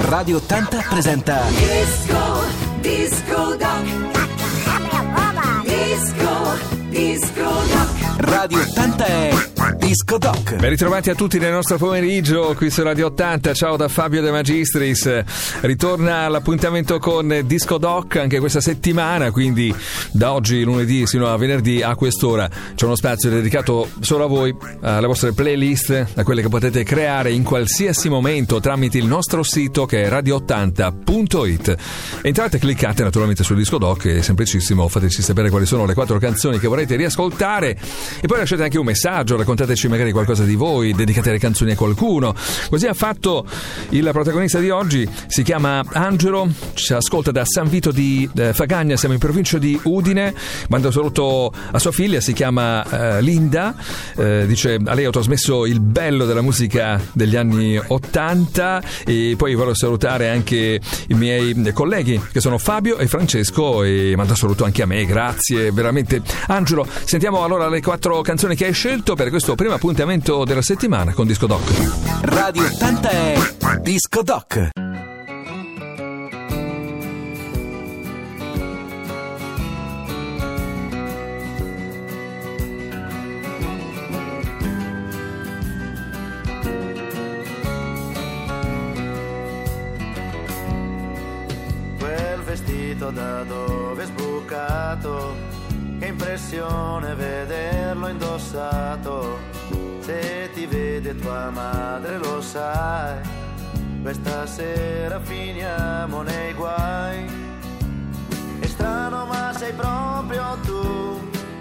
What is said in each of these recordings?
Radio 80 presenta Disco Doc. Disco Doc. Radio 80 è Disco Doc. Ben ritrovati a tutti nel nostro pomeriggio qui su Radio 80. Ciao da Fabio De Magistris. Ritorna l'appuntamento con Disco Doc anche questa settimana, quindi da oggi lunedì sino a venerdì a quest'ora c'è uno spazio dedicato solo a voi, alle vostre playlist, a quelle che potete creare in qualsiasi momento tramite il nostro sito che è radio80.it. Entrate, cliccate naturalmente sul Disco Doc, è semplicissimo, fateci sapere quali sono le 4 canzoni che vorrete riascoltare e poi lasciate anche un messaggio, raccontateci magari qualcosa di voi, dedicate le canzoni a qualcuno. Così ha fatto il protagonista di oggi, si chiama Angelo, ci ascolta da San Vito di Fagagna, siamo in provincia di Udine, manda un saluto a sua figlia, si chiama Linda, dice a lei ho trasmesso il bello della musica degli anni 80 e poi voglio salutare anche i miei colleghi che sono Fabio e Francesco e manda un saluto anche a me, grazie veramente Angelo. Sentiamo allora le 4 canzoni che hai scelto per questo primo appuntamento della settimana con Disco Doc. Radio 80 è Disco Doc. Quel vestito da dove è sbucato, che impressione vederlo indossato. Se ti vede tua madre lo sai, questa sera finiamo nei guai. È strano ma sei proprio tu,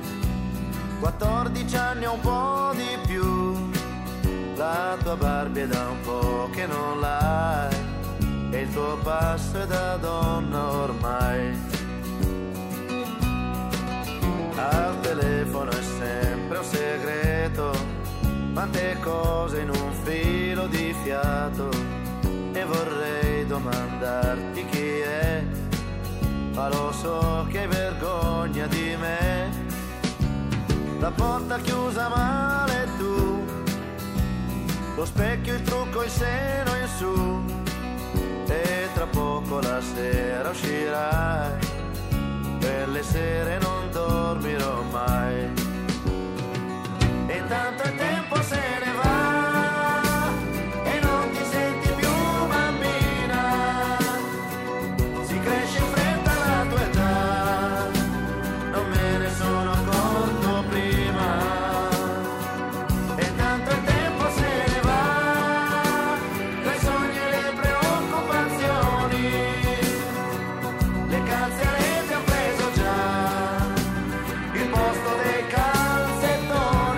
14 anni o un po' di più. La tua Barbie è da un po' che non l'hai e il tuo passo è da donna ormai. Al telefono è sempre un segreto, quante cose in un filo di fiato. E vorrei domandarti chi è, ma lo so che hai vergogna di me. La porta chiusa male tu, lo specchio, il trucco, il seno in su. E tra poco la sera uscirai, quelle sere non dormirò mai. E intanto il tempo se ne va e non ti senti più bambina. Si cresce in fretta la tua età, non me ne sono accorto prima. E intanto il tempo se ne va, tra i sogni e le preoccupazioni, le calze a rete han preso già il posto dei calzettoni.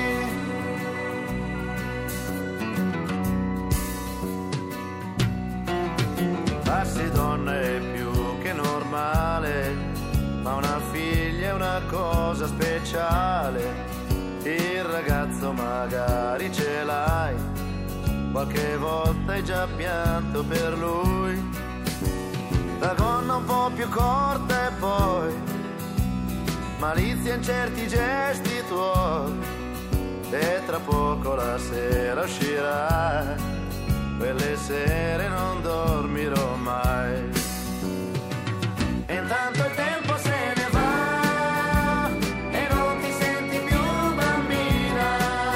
Farsi donna è più che normale, ma una figlia è una cosa speciale. Il ragazzo magari ce l'hai, qualche volta hai già pianto per lui. La gonna un po' più corta e poi malizia in certi gesti tuoi. E tra poco la sera uscirà, quelle sere non dormirò mai. E intanto il tempo se ne va e non ti senti più bambina.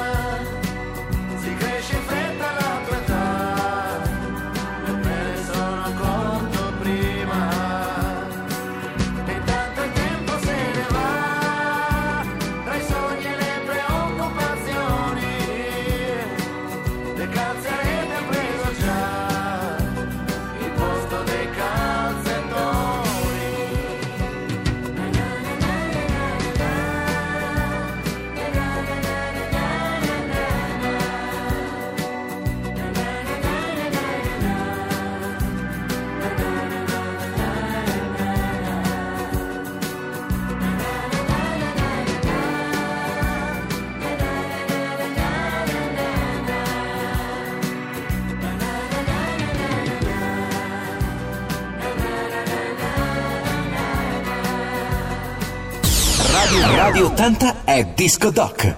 Si cresce in fretta la tua età, non me ne sono accorto prima. E intanto il tempo se ne va, tra i sogni e le preoccupazioni, le calze a rete han preso già il posto dei calzettoni. Radio 80 è Disco Doc.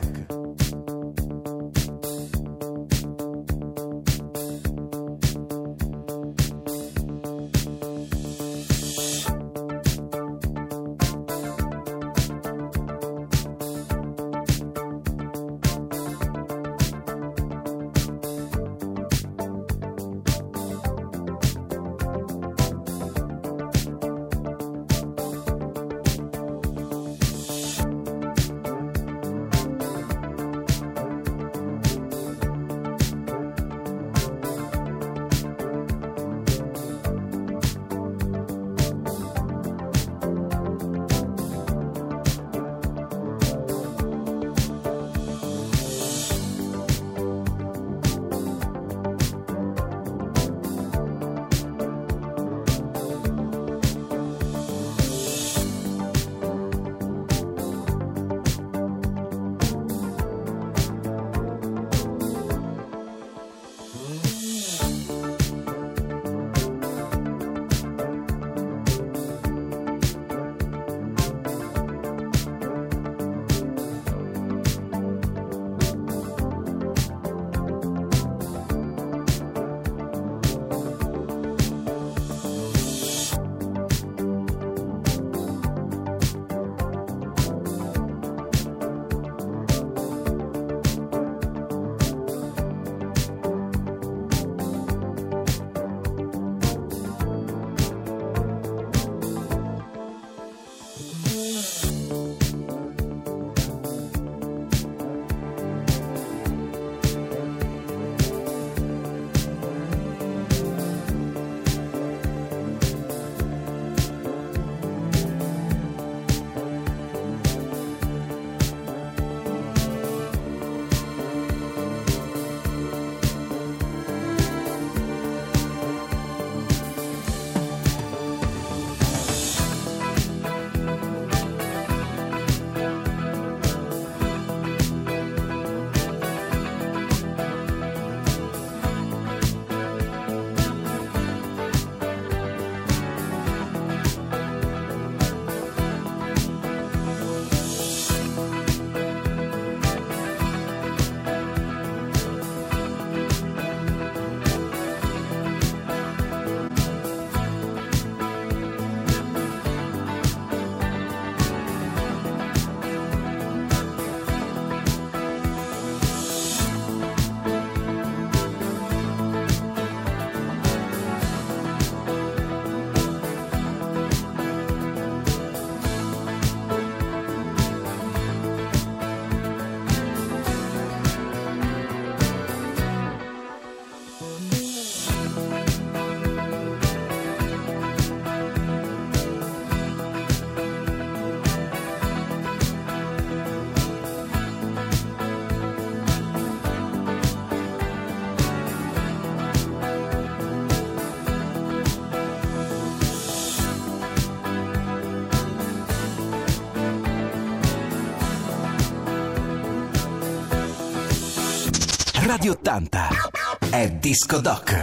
Radio 80 è Disco Doc.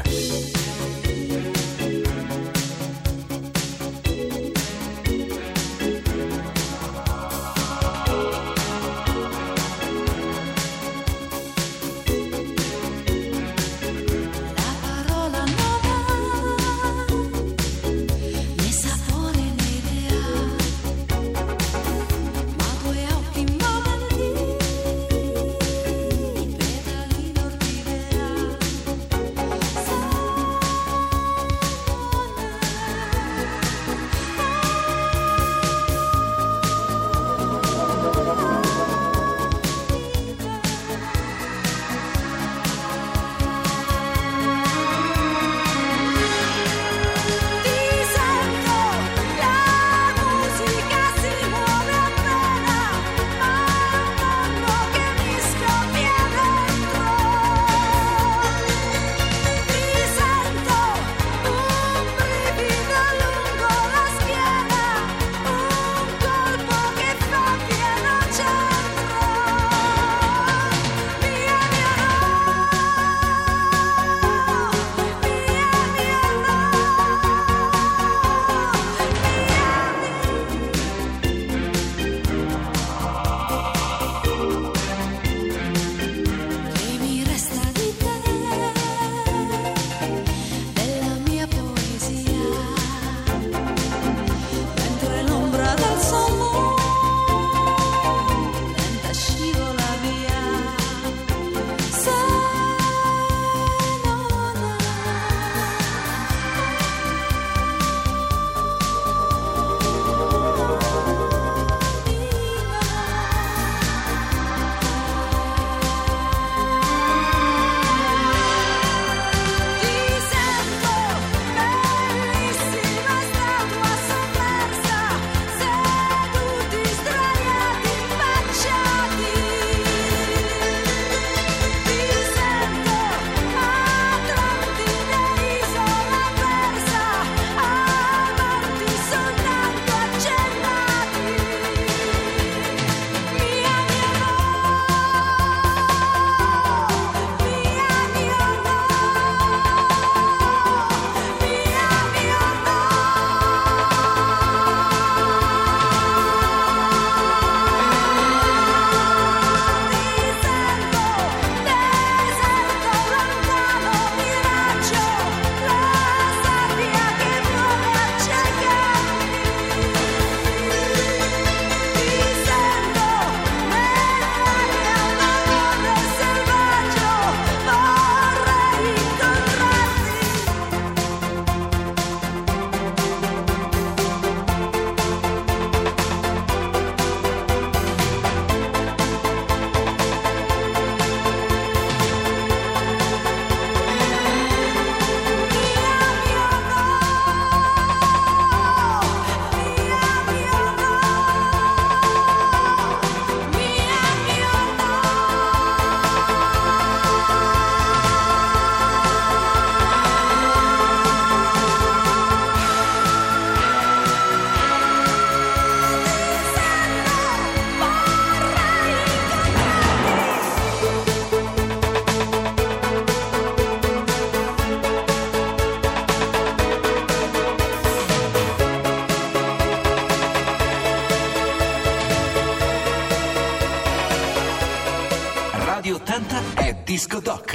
Radio 80 è Disco Doc.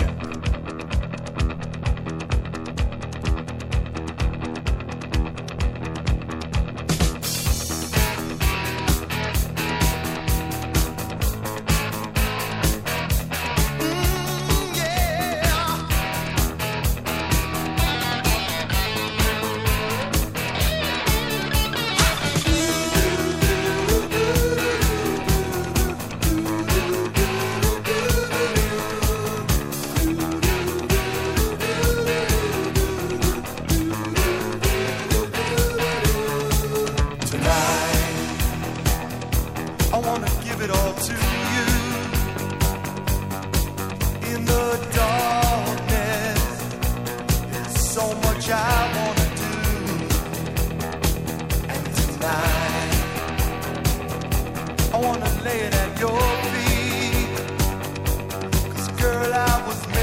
I wanna lay it at your feet, 'cause girl, I was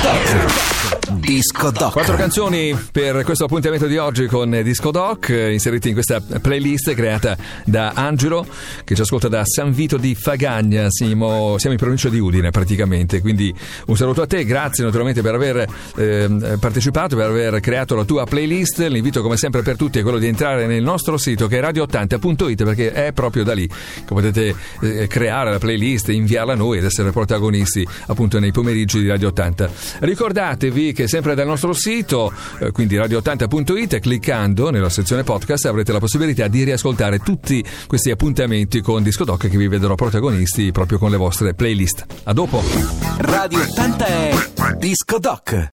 Disco Doc. 4 canzoni per questo appuntamento di oggi con Disco Doc, inseriti in questa playlist creata da Angelo, che ci ascolta da San Vito di Fagagna. Siamo in provincia di Udine praticamente, quindi un saluto a te, grazie naturalmente per aver partecipato, per aver creato la tua playlist. L'invito come sempre per tutti è quello di entrare nel nostro sito, che è radio80.it, perché è proprio da lì che potete creare la playlist, inviarla a noi ed essere protagonisti appunto nei pomeriggi di Radio 80. Ricordatevi che sempre dal nostro sito, quindi radio80.it, cliccando nella sezione podcast avrete la possibilità di riascoltare tutti questi appuntamenti con Disco Doc, che vi vedrò protagonisti proprio con le vostre playlist. A dopo. Radio 80 è Disco Doc.